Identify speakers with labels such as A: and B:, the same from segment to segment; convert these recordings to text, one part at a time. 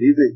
A: Easy.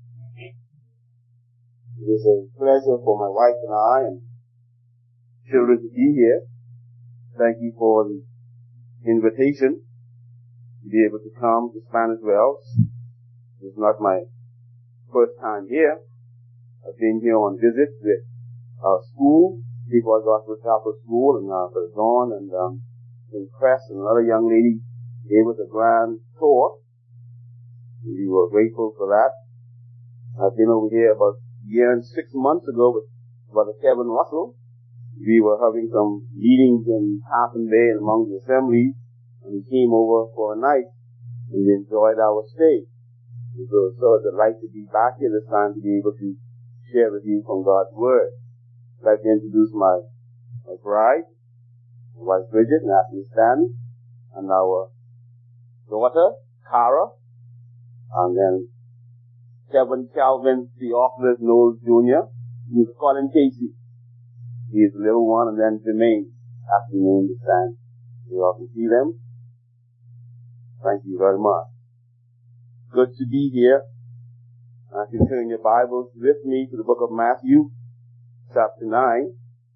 A: It is a pleasure for my wife and I and children to be here. Thank you for the invitation to be able to come to Spanish Wells. It's not my first time here. I've been here on visits with our school, People Gospel Chapel School, and Brother Dawn and Crest and another young lady gave us a grand tour. We were grateful for that. I've been over here about a year and 6 months ago with Brother Kevin Russell. We were having some meetings in Half Bay and among the assemblies, and we came over for a night, and we enjoyed our stay. And so it's a delight to be back here this time to be able to share with you from God's Word. I'd like to introduce my bride, my wife Bridget, and Ashley Stanley, and our daughter, Cara, and then Kevin Calvin Theophilus Knowles Jr., who's Colin Casey. He is the little one, and then Jermaine, after the name to stand. You all can see them. Thank you very much. Good to be here. I can turn your Bibles with me to the book of Matthew, chapter 9.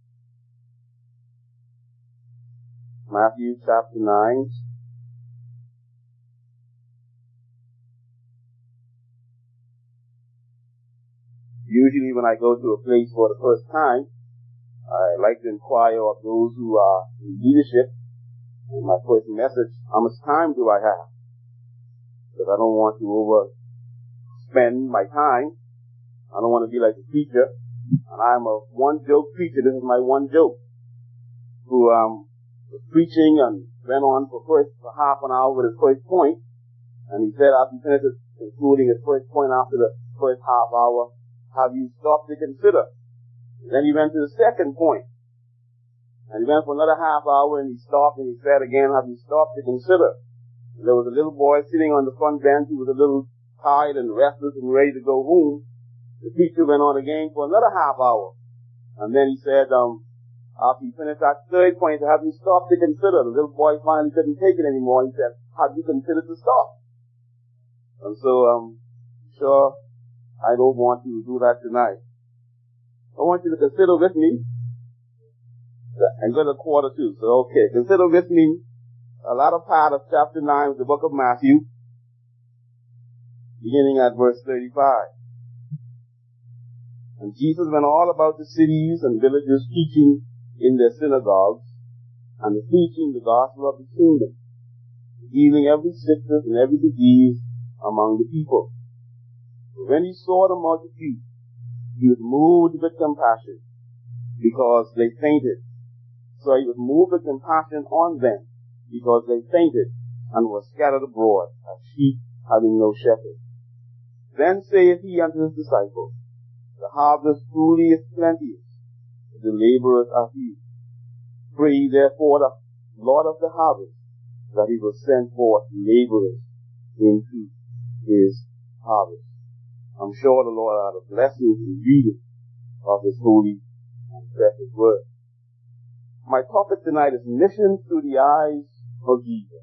A: Matthew chapter 9. Usually when I go to a place for the first time, I like to inquire of those who are in leadership. And my first message, how much time do I have? Because I don't want to overspend my time. I don't want to be like a preacher. And I'm a one-joke preacher. This is my one joke. Who was preaching and went on for half an hour with his first point. And he said after he finished concluding his first point after the first half hour, have you stopped to consider? And then he went to the second point. And he went for another half hour and he stopped and he said again, have you stopped to consider? And there was a little boy sitting on the front bench who was a little tired and restless and ready to go home. The preacher went on again for another half hour. And then he said, after he finished that third point, have you stopped to consider? The little boy finally couldn't take it anymore. He said, have you considered to stop? And so, sure, I don't want to do that tonight. I want you to consider with me. I'm going to quarter two. So, okay, consider with me a latter part of chapter 9 of the book of Matthew, beginning at verse 35. And Jesus went all about the cities and villages, teaching in their synagogues and preaching the gospel of the kingdom, healing every sickness and every disease among the people. When he saw the multitude, he was moved with compassion because they fainted. So he was moved with compassion on them because they fainted and were scattered abroad as sheep having no shepherd. Then saith he unto his disciples, the harvest truly is plenteous, but the laborers are few. Pray therefore the Lord of the harvest that he will send forth laborers into his harvest. I'm sure the Lord ought to bless you in reading of his holy and precious word. My topic tonight is missions through the eyes of Jesus.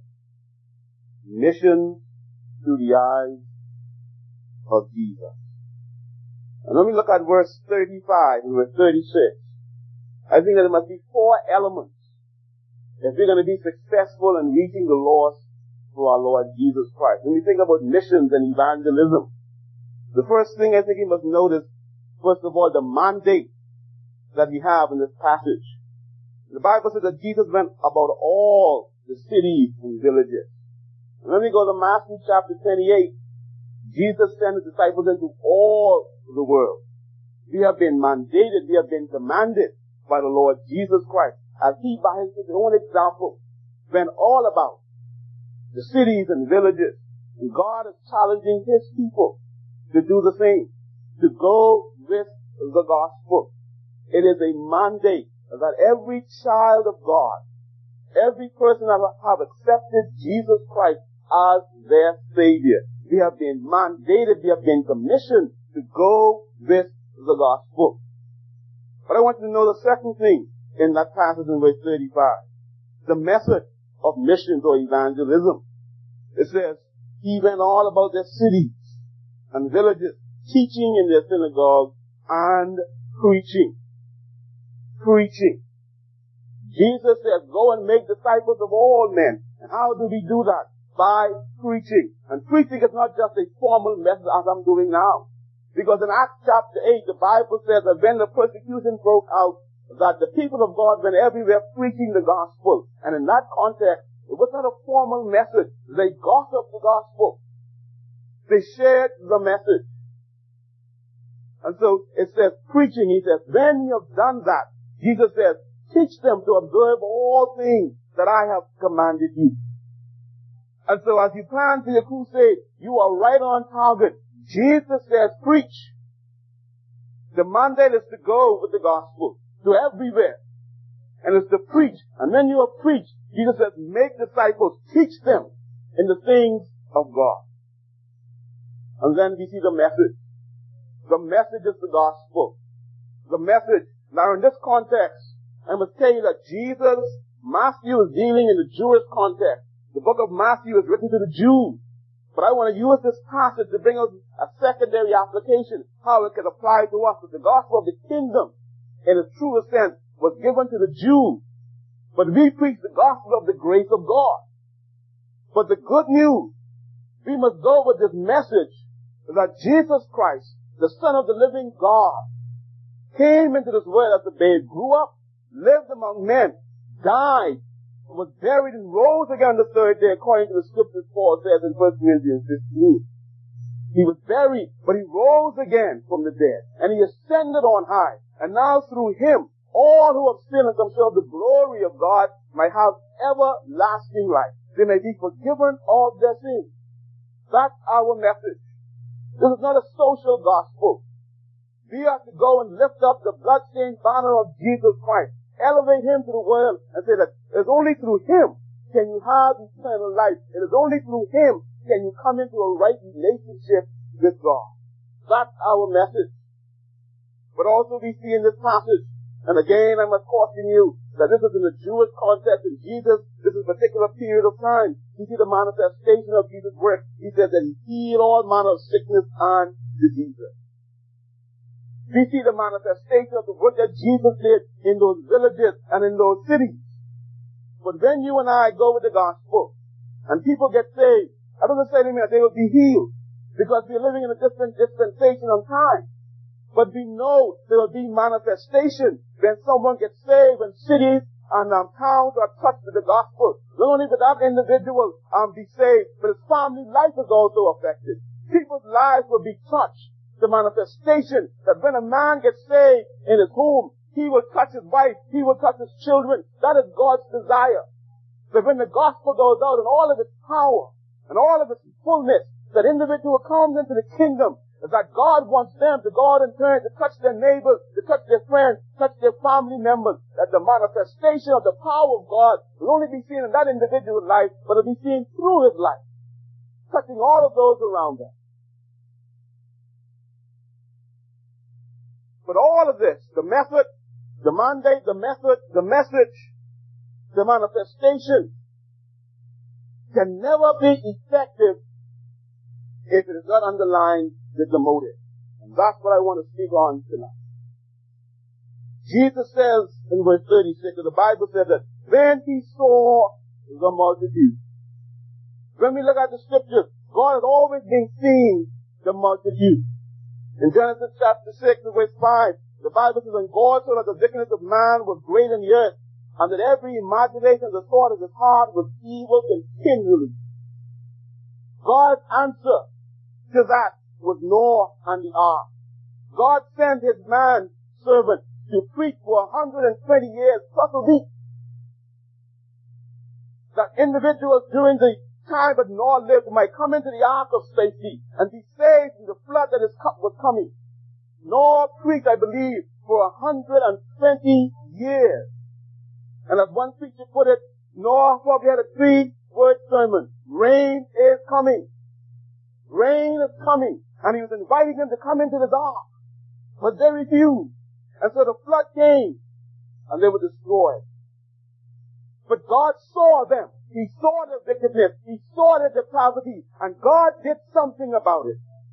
A: Missions through the eyes of Jesus. And let me look at verse 35 and verse 36. I think that there must be 4 elements if we're going to be successful in reaching the lost for our Lord Jesus Christ. When we think about missions and evangelism, the first thing I think you must notice, first of all, the mandate that we have in this passage. The Bible says that Jesus went about all the cities and villages. And when we go to Matthew chapter 28, Jesus sent his disciples into all the world. We have been mandated, we have been commanded by the Lord Jesus Christ, as he by his own example went all about the cities and villages. And God is challenging his people to do the same, to go with the gospel. It is a mandate that every child of God, every person that have accepted Jesus Christ as their Savior, we have been mandated, we have been commissioned to go with the gospel. But I want you to know the second thing in that passage in verse 35, the method of missions or evangelism. It says, he went all about their cities and villages, teaching in their synagogues and preaching. Preaching. Jesus says, go and make disciples of all men. And how do we do that? By preaching. And preaching is not just a formal message as I'm doing now. Because in Acts chapter 8, the Bible says that when the persecution broke out, that the people of God went everywhere preaching the gospel. And in that context, it was not a formal message. They gossiped the gospel. They shared the message. And so it says preaching. He says, when you have done that, Jesus says, teach them to observe all things that I have commanded you. And so as you plan for your crusade, you are right on target. Jesus says, preach. The mandate is to go with the gospel to everywhere. And it's to preach. And when you have preached, Jesus says, make disciples, teach them in the things of God. And then we see the message. The message is the gospel. The message. Now in this context, I must tell you that Matthew is dealing in the Jewish context. The book of Matthew is written to the Jews. But I want to use this passage to bring out a secondary application, how it can apply to us. That the gospel of the kingdom, in its truest sense, was given to the Jews. But we preach the gospel of the grace of God. But the good news, we must go with this message that Jesus Christ, the Son of the living God, came into this world as a babe, grew up, lived among men, died, was buried and rose again the third day, according to the scriptures Paul says in 1 Corinthians 15. He was buried, but he rose again from the dead, and he ascended on high. And now through him, all who have sinned and come short of the glory of God might have everlasting life. They may be forgiven all their sins. That's our message. This is not a social gospel. We are to go and lift up the bloodstained banner of Jesus Christ. Elevate him to the world and say that it's only through him can you have eternal life. It is only through him can you come into a right relationship with God. That's our message. But also we see in this passage, and again I must caution you, that this is in the Jewish context in Jesus, this is a particular period of time. You see the manifestation of Jesus' work. He says that he healed all manner of sickness and diseases. We see the manifestation of the work that Jesus did in those villages and in those cities. But when you and I go with the gospel and people get saved, that doesn't say to me that they will be healed because we're living in a different dispensation of time. But we know there will be manifestation when someone gets saved and cities and towns are touched with the gospel. Not only will that individual be saved, but his family life is also affected. People's lives will be touched. The manifestation that when a man gets saved in his home, he will touch his wife, he will touch his children. That is God's desire. That when the gospel goes out in all of its power and all of its fullness, that individual comes into the kingdom, that God wants them to go out in turn to touch their neighbors, to touch their friends, touch their family members, that the manifestation of the power of God will only be seen in that individual's life, but it will be seen through his life, touching all of those around them. But all of this, the method, the mandate, the message, the manifestation, can never be effective if it is not underlined with the motive. And that's what I want to speak on tonight. Jesus says in verse 36, the Bible says that when he saw the multitude, when we look at the scriptures, God has always been seeing the multitude. In Genesis chapter 6 verse 5, the Bible says, and God saw that the wickedness of man was great in the earth, and that every imagination of the thought of his heart was evil continually. God's answer to that was Noah and the ark. God sent his man servant to preach for 120 years plus a week. That individuals during the time that Noah lived might come into the ark of safety and be saved from the flood that was coming. Noah preached, I believe, for 120 years. And as one preacher put it, Noah probably had a 3-word sermon. Rain is coming. Rain is coming. And he was inviting them to come into his ark. But they refused. And so the flood came. And they were destroyed. But God saw them. He saw their wickedness. He saw their depravity. And God did something about it.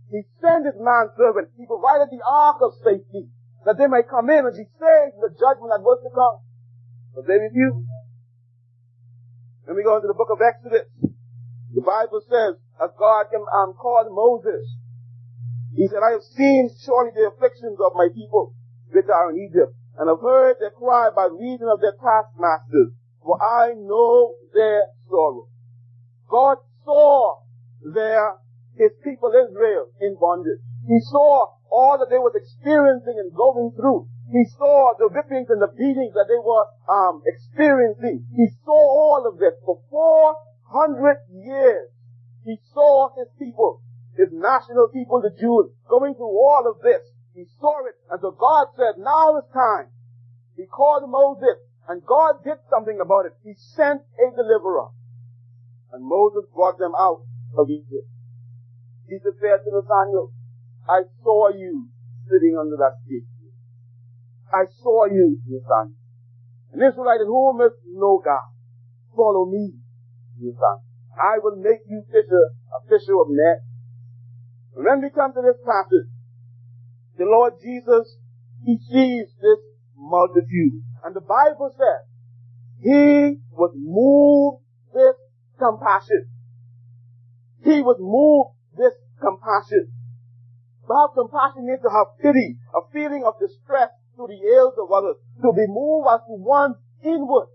A: He sent his manservant. He provided the ark of safety that they might come in and be saved from the judgment that was to come. But they refused. Then we go into the book of Exodus. The Bible says, as God called Moses, he said, I have seen surely the afflictions of my people which are in Egypt, and have heard their cry by reason of their taskmasters, for I know their sorrow. God saw his people Israel in bondage. He saw all that they were experiencing and going through. He saw the whippings and the beatings that they were experiencing. He saw all of this for 400 years. He saw his people, his national people, the Jews, going through all of this. He saw it. And so God said, now is time. He called Moses, and God did something about it. He sent a deliverer. And Moses brought them out of Egypt. Jesus said to Nathanael, I saw you sitting under that fig tree. I saw you, Nathanael. An Israelite in whom is no God. Follow me, Nathanael. I will make you a fisher of men. And when we come to this passage, the Lord Jesus, he sees this multitude. And the Bible says, he was moved with compassion. He was moved with compassion. To have compassion means to have pity, a feeling of distress to the ills of others, to be moved as to one's inward.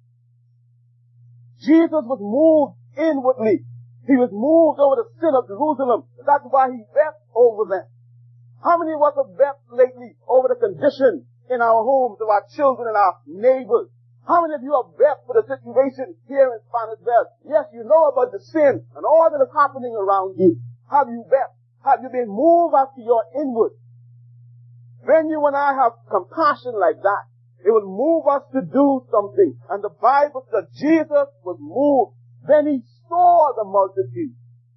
A: Jesus was moved inwardly. He was moved over the sin of Jerusalem. That's why he wept over them. How many of us have wept lately over the condition in our homes, of our children and our neighbors? How many of you have wept for the situation here in Spanish Belt? Yes, you know about the sin and all that is happening around you. Have you wept? Have you been moved after your inward? When you and I have compassion like that, it will move us to do something. And the Bible says Jesus was moved. Then he saw the multitude.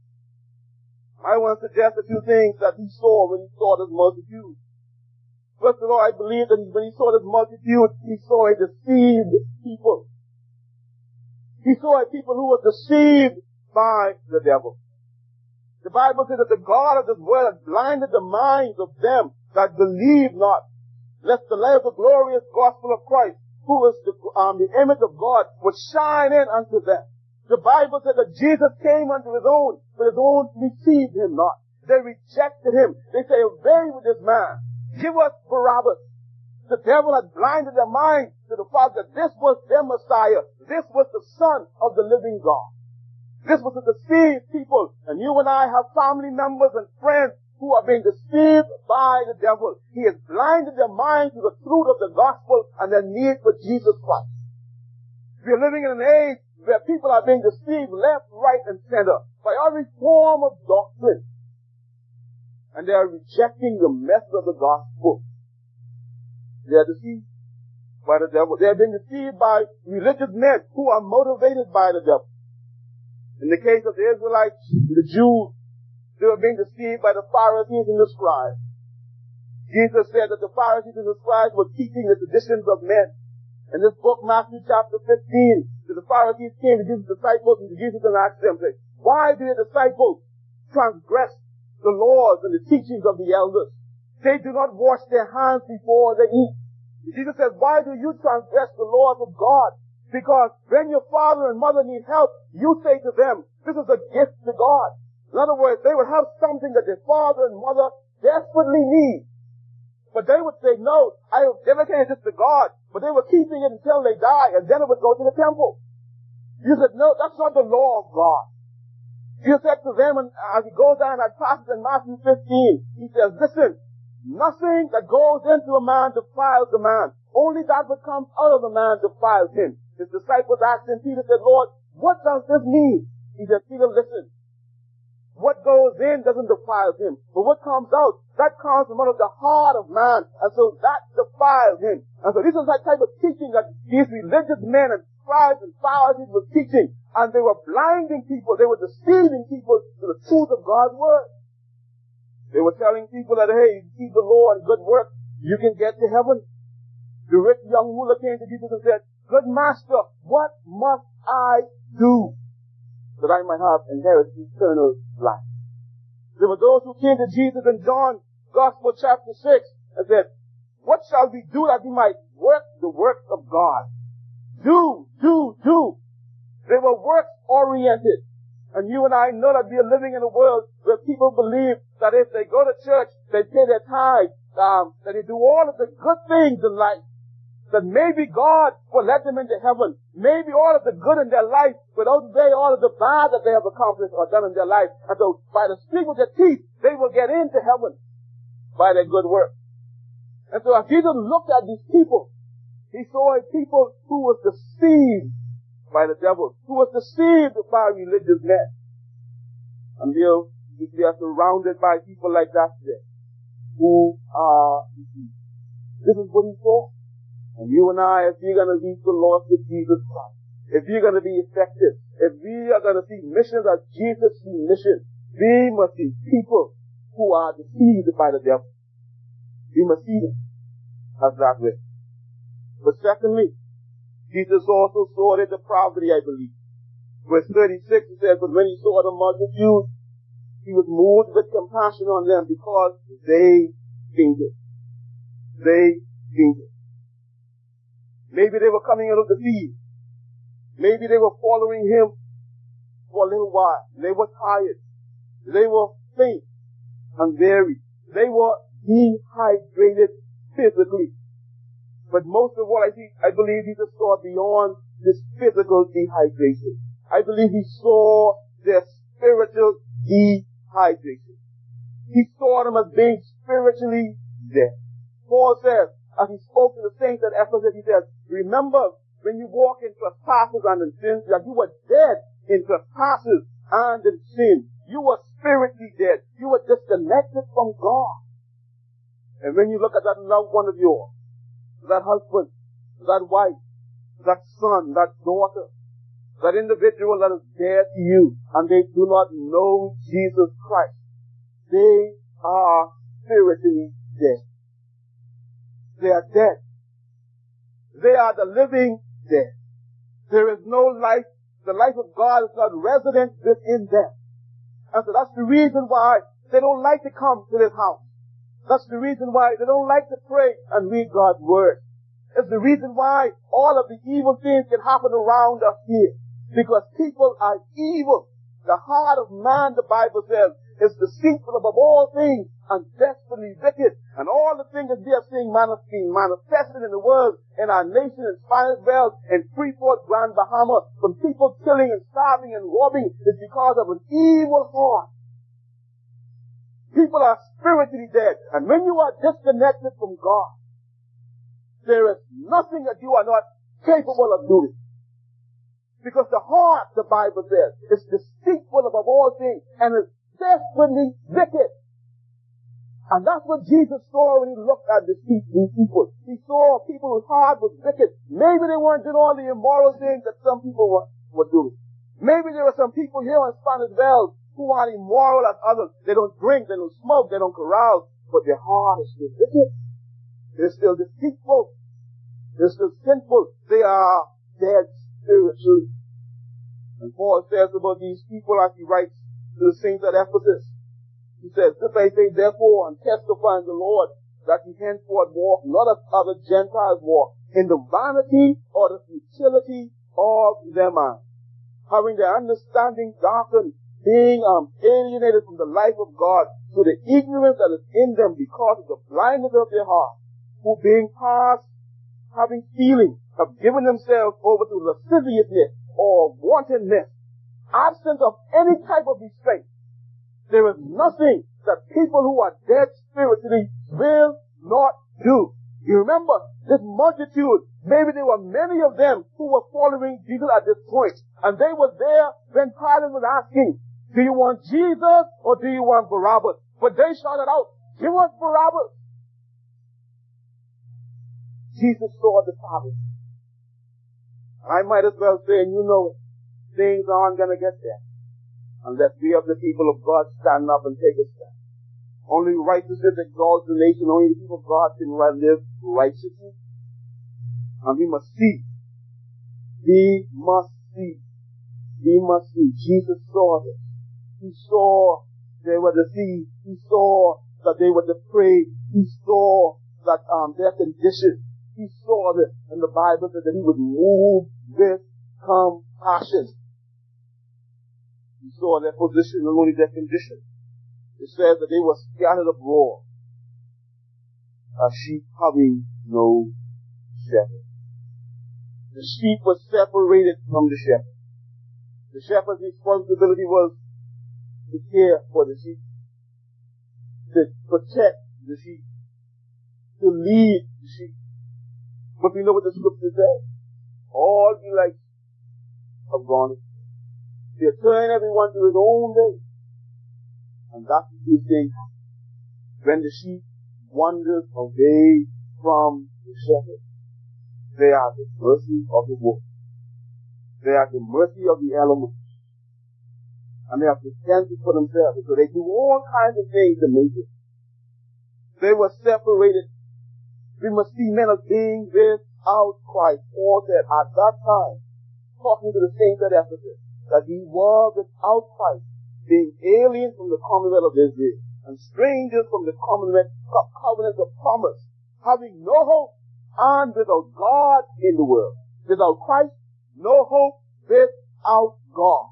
A: I want to suggest a few things that he saw when he saw this multitude. First of all, I believe that when he saw this multitude, he saw a deceived people. He saw a people who were deceived by the devil. The Bible says that the God of this world has blinded the minds of them that believe not, lest the light of the glorious gospel of Christ, who is the image of God, would shine in unto them. The Bible says that Jesus came unto his own, but his own received him not. They rejected him. They say, away with this man. Give us Barabbas. The devil had blinded their minds to the fact that this was their Messiah. This was the Son of the living God. This was to deceive people. And you and I have family members and friends who are being deceived by the devil. He has blinded their minds to the truth of the gospel and their need for Jesus Christ. We are living in an age where people are being deceived left, right, and center by every form of doctrine. And they are rejecting the message of the gospel. They are deceived by the devil. They have been deceived by religious men who are motivated by the devil. In the case of the Israelites, the Jews, they were being deceived by the Pharisees and the scribes. Jesus said that the Pharisees and the scribes were teaching the traditions of men. In this book, Matthew chapter 15, the Pharisees came to Jesus' disciples and Jesus and asked them, why do the disciples transgress the laws and the teachings of the elders? They do not wash their hands before they eat. Jesus says, why do you transgress the laws of God? Because when your father and mother need help, you say to them, this is a gift to God. In other words, they would have something that their father and mother desperately need. But they would say, no, I have dedicated this to God. But they were keeping it until they die, and then it would go to the temple. You said, no, that's not the law of God. You said to them, and as he goes down that passage in Matthew 15, he says, listen, nothing that goes into a man defiles a man. Only that which comes out of a man defiles him. His disciples asked him, Peter said, Lord, what does this mean? He said, Peter, listen. What goes in doesn't defile him. But what comes out, that comes from out of the heart of man. And so that defiles him. And so this is that type of teaching that these religious men and scribes and Pharisees were teaching. And they were blinding people. They were deceiving people to the truth of God's word. They were telling people that, hey, you keep the law and good work, you can get to heaven. The rich young ruler came to Jesus and said, good master, what must I do that I might have inherit eternal life? There were those who came to Jesus in John Gospel chapter 6 and said, what shall we do that we might work the works of God? Do. They were works-oriented. And you and I know that we are living in a world where people believe that if they go to church, they pay their tithe, that they do all of the good things in life, that maybe God will let them into heaven. Maybe all of the good in their life will outweigh all of the bad that they have accomplished or done in their life. And so by the speak of their teeth, they will get into heaven by their good work. And so as Jesus looked at these people, he saw a people who was deceived by the devil, who was deceived by religious men. And we are surrounded by people like that today, who are deceived. This is what he saw. And you and I, if we're going to reach the lost with Jesus Christ, if we're going to be effective, if we are going to see missions as Jesus see missions, we must see people who are deceived by the devil. We must see them as that way. But secondly, Jesus also saw their depravity, I believe. Verse 36, he says, but when he saw the multitude, he was moved with compassion on them because they fainted. They fainted. Maybe they were coming out of the field. Maybe they were following him for a little while. They were tired. They were faint and weary. They were dehydrated physically. But most of what I believe Jesus saw beyond this physical dehydration. I believe he saw their spiritual dehydration. He saw them as being spiritually dead. Paul says, as he spoke to the saints at Ephesus, he says, remember when you walk in trespasses and in sins, that you were dead in trespasses and in sin. You were spiritually dead. You were disconnected from God. And when you look at that loved one of yours, that husband, that wife, that son, that daughter, that individual that is dear to you, and they do not know Jesus Christ, they are spiritually dead. They are dead. They are the living dead. There is no life. The life of God is not resident within them. And so that's the reason why they don't like to come to this house. That's the reason why they don't like to pray and read God's Word. It's the reason why all of the evil things can happen around us here. Because people are evil. The heart of man, the Bible says, is deceitful above all things and desperately wicked. And all the things that we are seeing manifested in the world, in our nation, in Spanish Wells, in Freeport, Grand Bahama, from people killing and starving and robbing, is because of an evil heart. People are spiritually dead. And when you are disconnected from God, there is nothing that you are not capable of doing. Because the heart, the Bible says, is deceitful above all things and is desperately wicked. And that's what Jesus saw when he looked at these people. He saw people whose heart was wicked. Maybe they weren't doing all the immoral things that some people were doing. Maybe there were some people here in Spanish Wells who are immoral as others. They don't drink, they don't smoke, they don't carouse, but their heart is still wicked. They're still deceitful. They're still sinful. They are dead spiritually. And Paul says about these people as he writes to the saints at Ephesus. He says, this I say therefore and testify in the Lord that ye henceforth walk not as other Gentiles walk, in the vanity or the futility of their minds, having their understanding darkened, being alienated from the life of God through the ignorance that is in them because of the blindness of their heart, who being past having feeling, have given themselves over to lasciviousness or wantonness, absence of any type of restraint. There is nothing that people who are dead spiritually will not do. You remember, this multitude, maybe there were many of them who were following Jesus at this point, and they were there when Pilate was asking, do you want Jesus or do you want Barabbas? But they shouted out, give us Barabbas. Jesus saw the Father. I might as well say, and you know it, things aren't going to get there unless we of the people of God stand up and take a step. Only righteousness exalts the nation. Only the people of God can live righteously. And we must see. We must see. We must see. Jesus saw this. He saw they were deceived. He saw that they were depraved. He saw that their condition. He saw that, and the Bible said that he would move with compassion. He saw their position, not only their condition. It says that they were scattered abroad, as sheep having no shepherd. The sheep was separated from the shepherd. The shepherd's responsibility was to care for the sheep, to protect the sheep, to lead the sheep. But we know what the scripture says. All the lights have gone. They turn everyone to his own way. And that's the thing. When the sheep wanders away from the shepherd, they are at the mercy of the wolf. They are at the mercy of the elements. And they have to stand for themselves. So they do all kinds of things to make it. They were separated. We must see men of being without Christ. Paul said at that time, talking to the saints at Ephesus, that he was without Christ, being aliens from the commonwealth of Israel, and strangers from the covenant of promise, having no hope, and without God in the world. Without Christ, no hope, without God.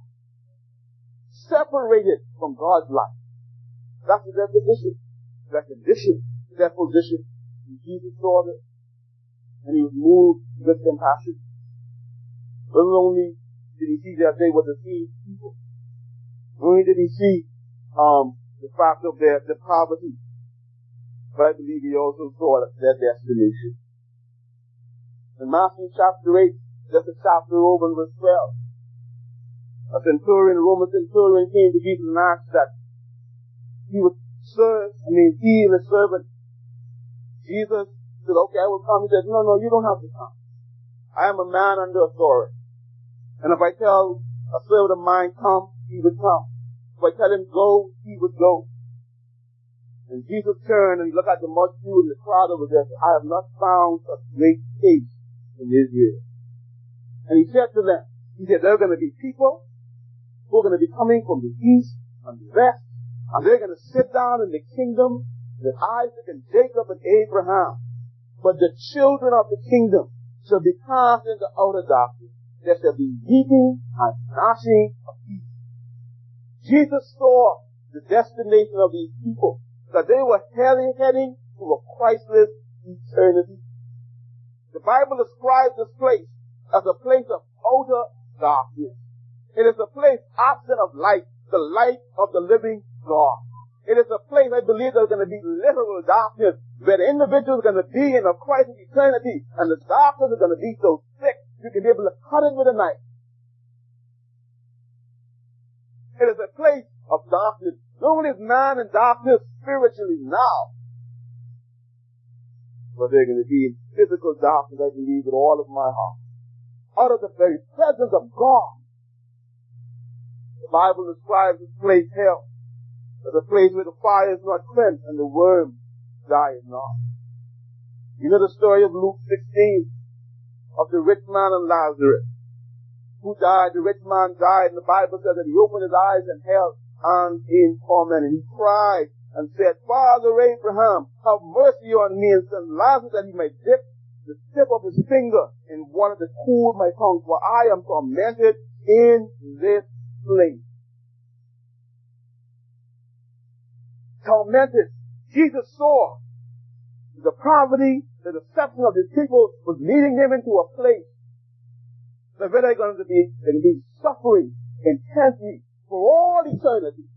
A: Separated from God's life. That's their position. Their condition, their position. And Jesus saw this, and he was moved with compassion. Not only did he see that they were deceived people, not only did he see the fact of their poverty, but I believe he also saw their destination. In Matthew chapter 8, just a chapter over in verse 12, a Roman centurion came to Jesus and asked that he would heal a servant. Jesus said, okay, I will come. He said, no, you don't have to come. I am a man under authority. And if I tell a servant of mine, come, he would come. If I tell him, go, he would go. And Jesus turned and he looked at the multitude and the crowd over there and said, I have not found a great faith in Israel. And he said to them, there are going to be people who are going to be coming from the east and the west, and they're going to sit down in the kingdom with Isaac and Jacob and Abraham. But the children of the kingdom shall be cast into outer darkness. There shall be weeping and gnashing of teeth. Jesus saw the destination of these people, that they were heading to a Christless eternity. The Bible describes this place as a place of outer darkness. It is a place absent of light, the light of the living God. It is a place, I believe, there's going to be literal darkness, where the individual is going to be in a Christ eternity, and the darkness is going to be so thick, you can be able to cut it with a knife. It is a place of darkness. Not only is man in darkness spiritually now, but they're going to be in physical darkness, I believe, with all of my heart. Out of the very presence of God. The Bible describes this place, hell, as a place where the fire is not quenched and the worm dies not. You know the story of Luke 16, of the rich man and Lazarus, who died. The rich man died, and the Bible says that he opened his eyes in hell and in torment, and he cried and said, Father Abraham, have mercy on me, and send Lazarus that he may dip the tip of his finger in water to cool my tongue, for I am tormented in this place. Tormented. Jesus saw the poverty, the deception of his people was leading them into a place that they're going to be suffering intensely for all eternity.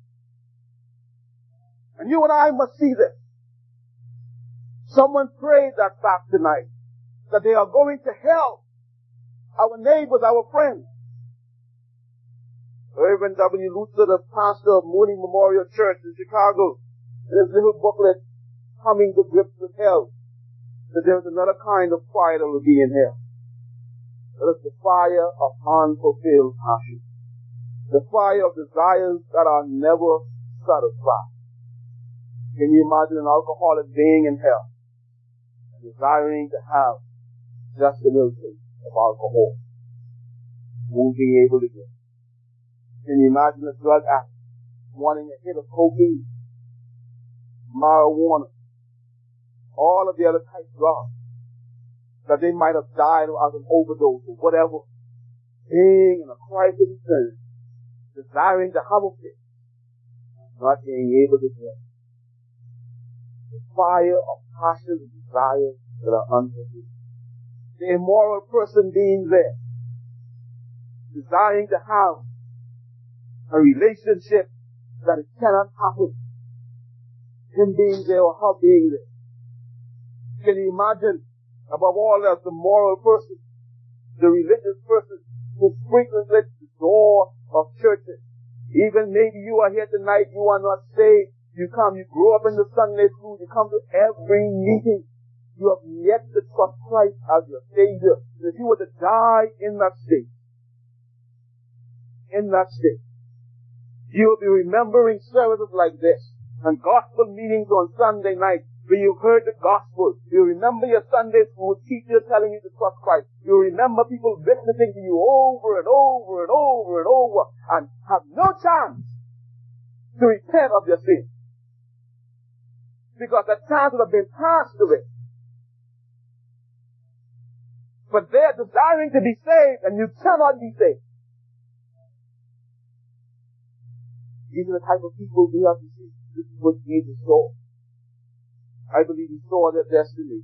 A: And you and I must see this. Someone prayed that fact tonight, that they are going to hell. Our neighbors, our friends. Reverend W. Luther, the pastor of Moody Memorial Church in Chicago, in his little booklet, Coming to Grips with Hell, that there's another kind of fire that will be in hell. That is the fire of unfulfilled passion. The fire of desires that are never satisfied. Can you imagine an alcoholic being in hell, desiring to have just a little taste of alcohol, won't be able to get? Can you imagine a drug addict wanting a hit of cocaine, marijuana, all of the other type drugs, that they might have died of an overdose or whatever, being in a crisis of sin, desiring to have a fit, not being able to get the fire of passion and desire that are unforgiven. The immoral person being there, desiring to have a relationship that it cannot happen. Him being there or her being there. Can you imagine, above all else, the moral person, the religious person who frequents the door of churches? Even maybe you are here tonight, you are not saved. You grow up in the Sunday school, you come to every meeting. You have yet to trust Christ as your Savior. If you were to die in that state, you will be remembering services like this and gospel meetings on Sunday night where you've heard the gospel. You remember your Sunday school teacher telling you to trust Christ. You remember people visiting you over and over and over and over and have no chance to repent of their sin. Because the chance would have been passed away. But they're desiring to be saved and you cannot be saved. These are the type of people we have to see. This is what Jesus saw. I believe he saw their destiny.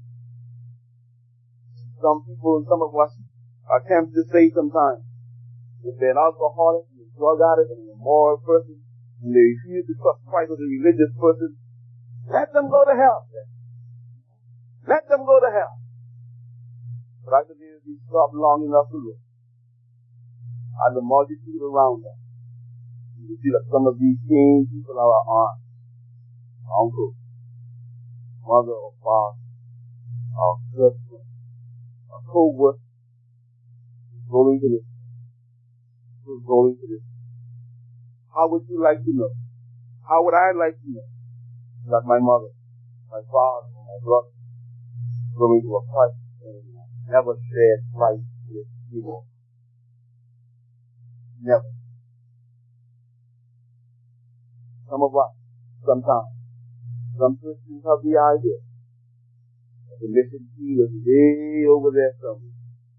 A: Some people and some of us are tempted to say sometimes, if they're an alcoholic, and a drug addict, and a moral person, and they refuse to trust Christ as a religious person, let them go to hell. Let them go to hell. But I believe if we stop long enough to look at the multitude around us, you see that some of these same people are our aunts, uncles, mother or father, our sister, our co-worker, going to this. How would you like to know? How would I like to know that my mother, my father, my brother, going to a Christ and never shared Christ with people? Never. Some of us, sometimes, some Christians have the idea that the mission field is way over there somewhere.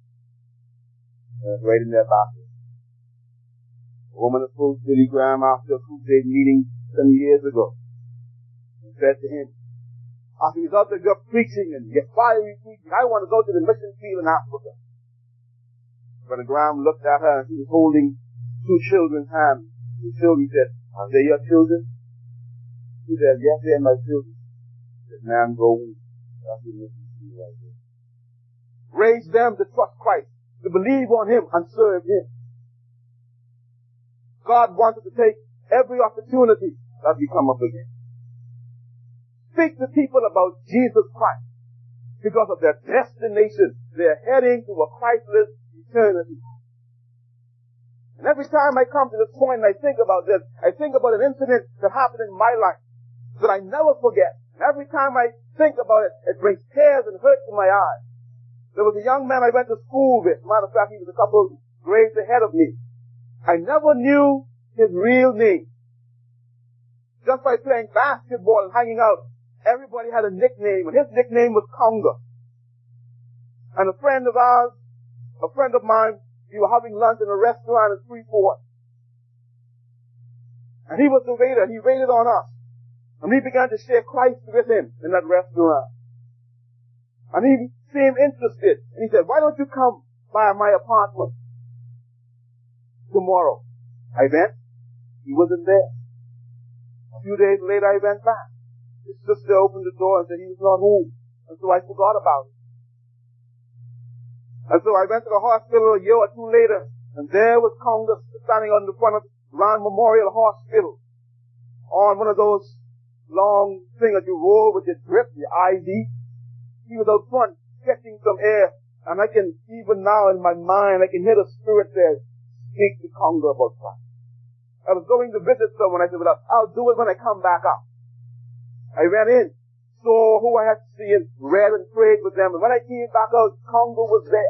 A: Right in their pocket. A woman approached Billy Graham after a crusade meeting some years ago and said to him, after he was out there preaching and get fiery preaching, I want to go to the mission field in Africa. Brother Graham looked at her and he was holding two children's hands. The children said, are they your children? He said, yes, they're my children. He said, man, go home. That's the mission field right there. Raise them to trust Christ, to believe on Him and serve Him. God wants us to take every opportunity that we come up against. Speak to people about Jesus Christ because of their destination. They're heading to a Christless eternity. And every time I come to this point and I think about this, I think about an incident that happened in my life that I never forget. And every time I think about it, it brings tears and hurt to my eyes. There was a young man I went to school with. Matter of fact, he was a couple of grades ahead of me. I never knew his real name. Just by playing basketball and hanging out, everybody had a nickname, and his nickname was Conga. And a friend of mine, we were having lunch in a restaurant in Freeport. And he was the waiter. He waited on us. And we began to share Christ with him in that restaurant. And he seemed interested. And he said, why don't you come by my apartment tomorrow? I went. He wasn't there. A few days later, I went back. His sister opened the door and said he was not home. And so I forgot about it. And so I went to the hospital a year or two later, and there was Conga standing on the front of Rand Memorial Hospital on one of those long things that you roll with your drip, your ID. He was out front catching some air, and I can, even now in my mind, I can hear the Spirit there speak to Conga about Christ. I was going to visit someone. I said, well, I'll do it when I come back up. I went in, saw who I had to see, and read and prayed with them. And when I came back out, Conga was there.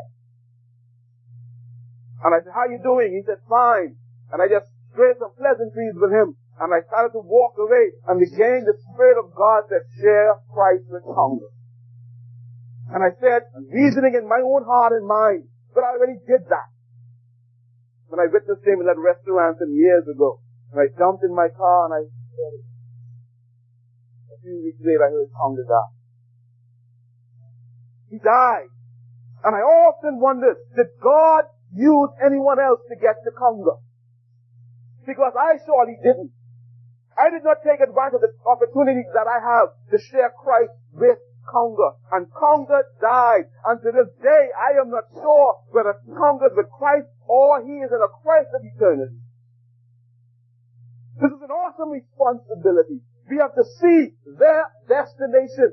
A: And I said, how you doing? He said, fine. And I just shared some pleasantries with him. And I started to walk away, and again the Spirit of God said, share Christ with hunger. And I said, reasoning in my own heart and mind, but I already did that. When I witnessed him in that restaurant some years ago, and I jumped in my car and I said it. A few weeks later I heard hunger die. He died. And I often wondered, did God use anyone else to get to Congo? Because I surely didn't. I did not take advantage of the opportunities that I have to share Christ with Congo. And Congo died. And to this day, I am not sure whether Congo is with Christ or he is in a Christ of eternity. This is an awesome responsibility. We have to see their destination.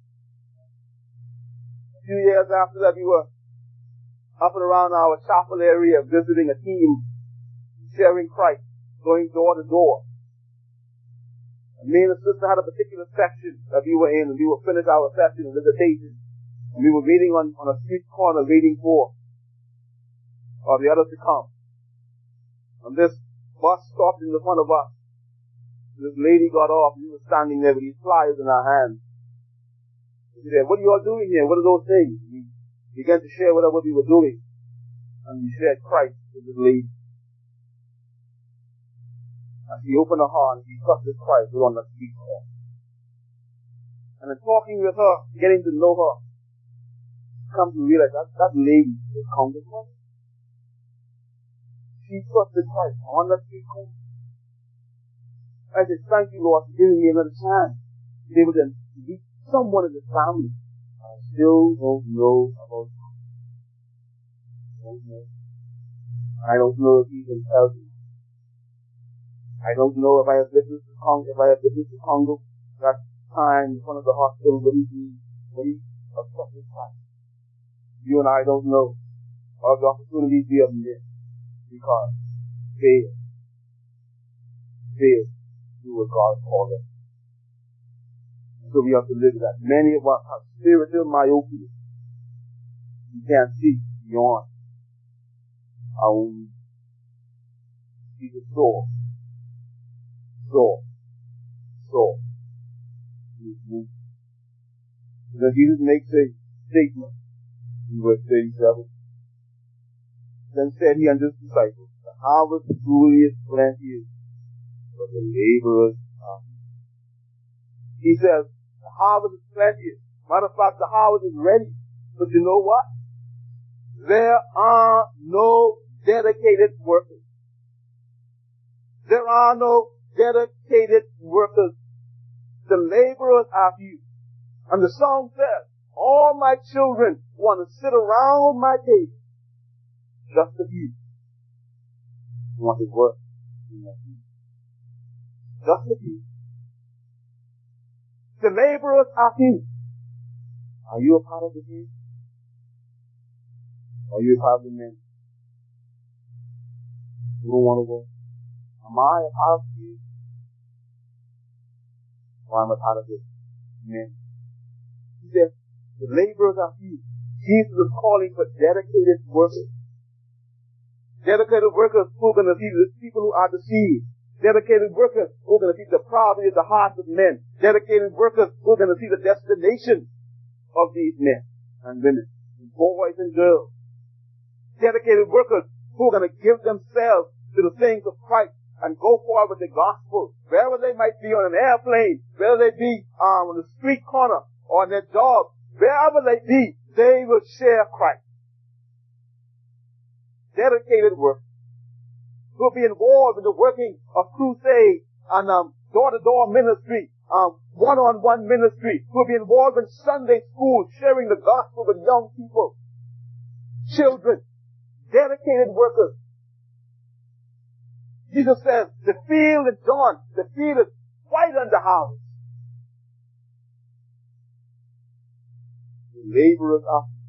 A: A few years after that, we were up and around our chapel area visiting a team, sharing Christ, going door to door. Me and the sister had a particular section that we were in, and we were finished our session of visitation. And we were waiting on a street corner waiting for the others to come. And this bus stopped in the front of us. This lady got off, and we were standing there with these flyers in our hands. She said, what are you all doing here? What are those things? We began to share what we were doing. And we shared Christ with this lady. And she opened her heart and she trusted Christ on the street corner. And in talking with her, getting to know her, she comes to realize that lady is Congressman. She trusted Christ on the street corner. I said, thank you, Lord, for giving me another chance to be able to meet someone in the family. I still don't know about him. I don't know if he can tell me. I don't know if I have business to Congo, that time in front of the hospital when he accepted Christ. You and I don't know of the opportunities we have missed because fail to do what God called us. So we have to live that. Many of us have spiritual myopia. We can't see beyond our own. Jesus saw. Then Jesus makes a statement in verse 37. Then said he unto his disciples, the harvest truly is plenteous, but the laborers are few. He says, the harvest is plenteous. Matter of fact, the harvest is ready. But you know what? There are no dedicated workers. There are no dedicated workers. The laborers are few. And the song says, all my children want to sit around my table. Just a few want to work in my field. Just a few. The laborers are few. Are you a part of the few? Are you a part of the men? You don't want to go. Am I a part of the few? Or am I a part of the men? He says, the laborers are few. Jesus is calling for dedicated workers. Dedicated workers who are going to see the people who are deceived. Dedicated workers who are going to see the poverty of the hearts of men. Dedicated workers who are going to see the destination of these men and women, boys and girls. Dedicated workers who are going to give themselves to the things of Christ and go forward with the gospel, wherever they might be, on an airplane, wherever they be, on the street corner, or on their job, wherever they be, they will share Christ. Dedicated workers who will be involved in the working of crusade and door-to-door ministry, one-on-one ministry, who will be involved in Sunday school, sharing the gospel with young people, children, dedicated workers. Jesus says, the field is gone. The field is white under harvest. The laborers are few.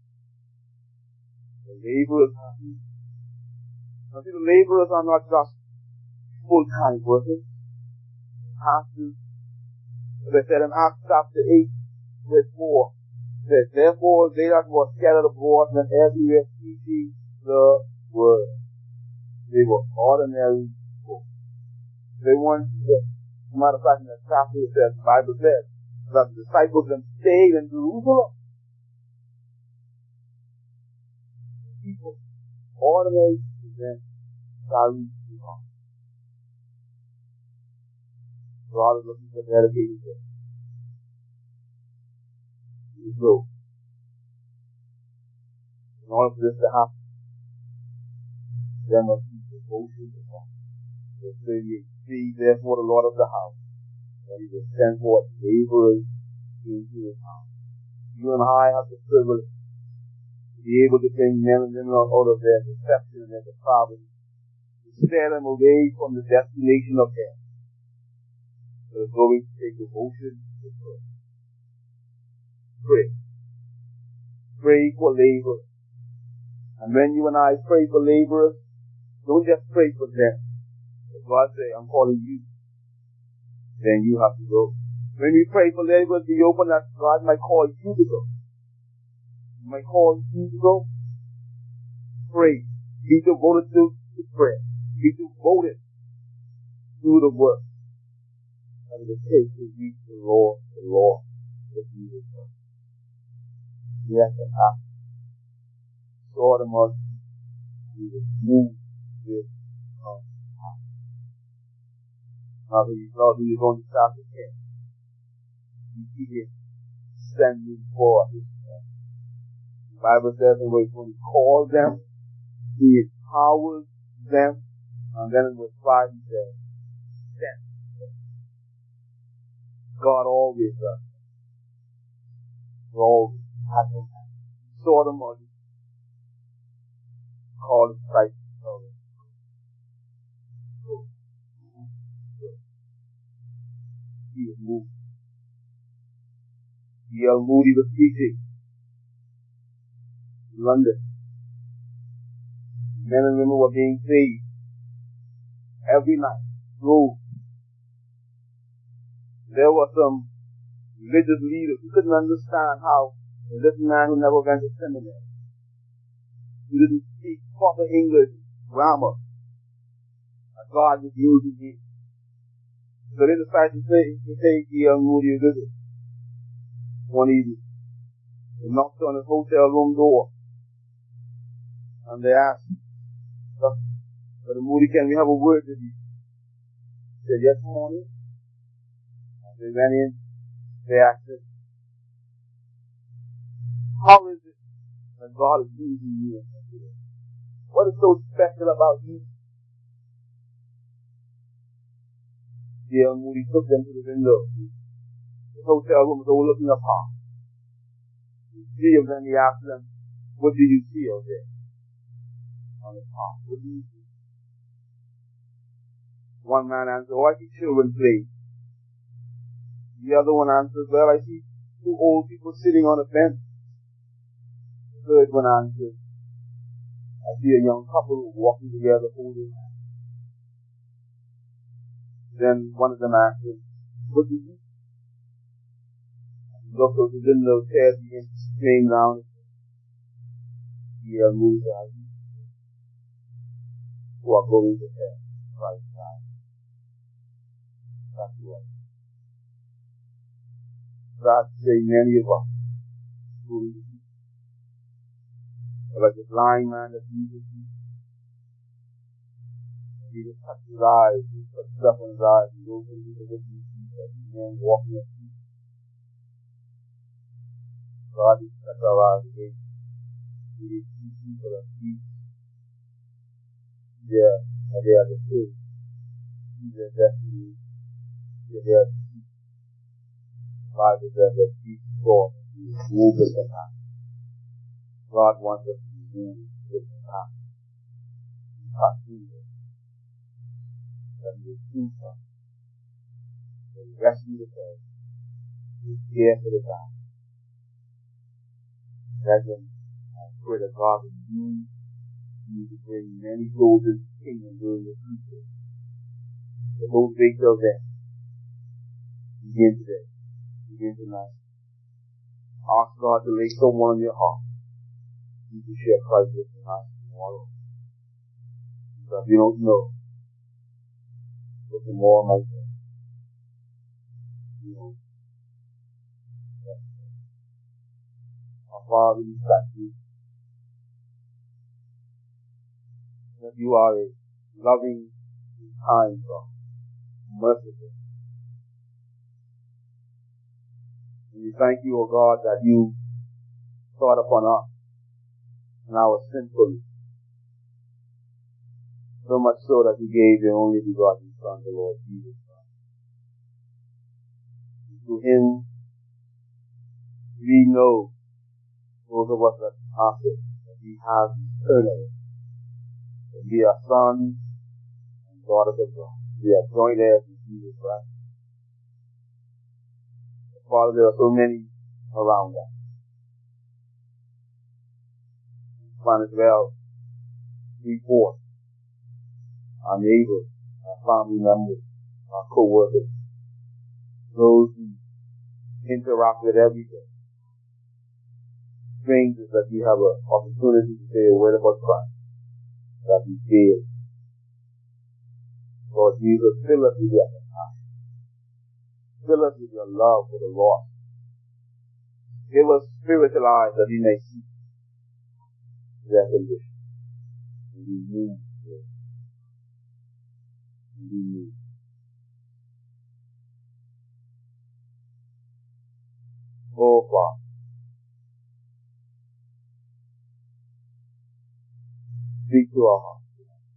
A: The laborers are few. Now see, the laborers are not just full-time workers. Pastors. As I said in Acts chapter 8, verse 4, says, therefore they that were scattered abroad went everywhere preaching the word. They were ordinary folk. They want to, as a matter of fact, in that chapter it says, the Bible says, that the disciples then stayed in Jerusalem. People, ordinary people, then shall reach the God. God is looking for dedicated people. He will. In order for this to happen, there must be devotion to God. Verse 38, see therefore the Lord of the house, that he will send forth laborers into his house. You and I have the privilege to be able to bring men and women out of their deception and their depravity, to steer them away from the destination of hell. But it's going to take devotion to prayer. Pray. Pray for laborers. And when you and I pray for laborers, don't just pray for them. If God say, I'm calling you, then you have to go. When we pray for laborers, be open that God might call you to go. He might call you to go. Pray. Be devoted to prayer. Be devoted to the work. And the case to reach the Lord, that you will come. Yes, and after. Saw the multitude, we will move this on high. Now, when you go to chapter 10, you see him sending forth his men. The Bible says in verse 20, he calls them, he empowers them, and then in verse 5 he says, send them. God always does. He always has them. He saw the multitude. Call his Christ. He was moved. D.L. Moody was preaching in London. Men and women were being saved every night. Through. There were some religious leaders who couldn't understand how this man who never went to seminary, who didn't speak proper English grammar, God was using him. So they decided to take D.L. Moody a visit one evening. They knocked on his hotel room door, and they asked, Brother Moody, can we have a word with you? He said, yes, come on in. And they went in. They asked him, how is it that God is using you? What is so special about you? D.L. Moody took them to the window. The hotel room was overlooking a park. The three of them, he asked them, what do you see out there on the park? What do you see? One man answered, oh, I see children playing. The other one answered, well, I see two old people sitting on a bench. The third one answered, I see a young couple walking together holding hands. Then one of them asked him, what do you see? He looked out the window, tears began to stream down. He moved out. Who are going to hell. Right now. That's right. God say many of us will be like the blind man that Jesus used. Jesus touched his eyes, he touched stuff in his eyes, he goes into the witness, that man walking up. God is touched our eyes again. He is teaching for us. Yeah, and they are the truth. These are destiny. They are the truth. God is the chief source. He is moving the path. God wants us to move with the path. Continue. That He will do something. He will rescue the dead. He will care for the dying. Second, I pray that God will use you to bring many souls into the kingdom during the future. The whole big event. Begin today. Begin tonight. Ask God to lay someone on your heart. You can share Christ with tonight and tomorrow. But if you don't know, put some more on my thing. You know. Our Father, we thank you that you are a loving, kind God, merciful. And we thank you, O God, that you thought upon us and our sinfulness. So much so that you gave your only begotten Son, the Lord Jesus Christ. And through him, we know, those of us that are saved, that we have eternal, that we are sons and daughters of God. We are joint heirs with Jesus Christ. Father, there are so many around us. Might as well report our neighbors, our family members, our co-workers, those who interact with every day, strangers that we have an opportunity to say a word about Christ, that we did. Lord Jesus, fill us with your compassion. Fill us with your love for the lost. Give us spiritual eyes that we may see their condition. And we need it. We need it. Oh, Father. Speak to our hearts.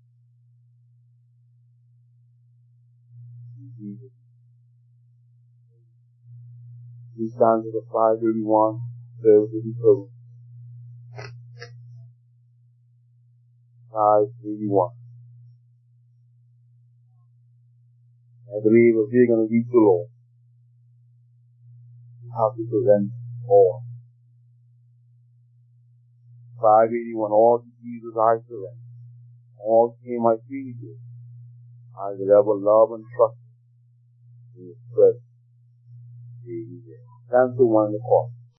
A: In Jesus. We stand to the 581. Service will be closed. 581. I believe if we're going to reach the Lord, we have to present all. 581. All to Jesus I surrender. All to him I freely give. I will ever love and trust him in his presence. Amen. Stand to one in the cross.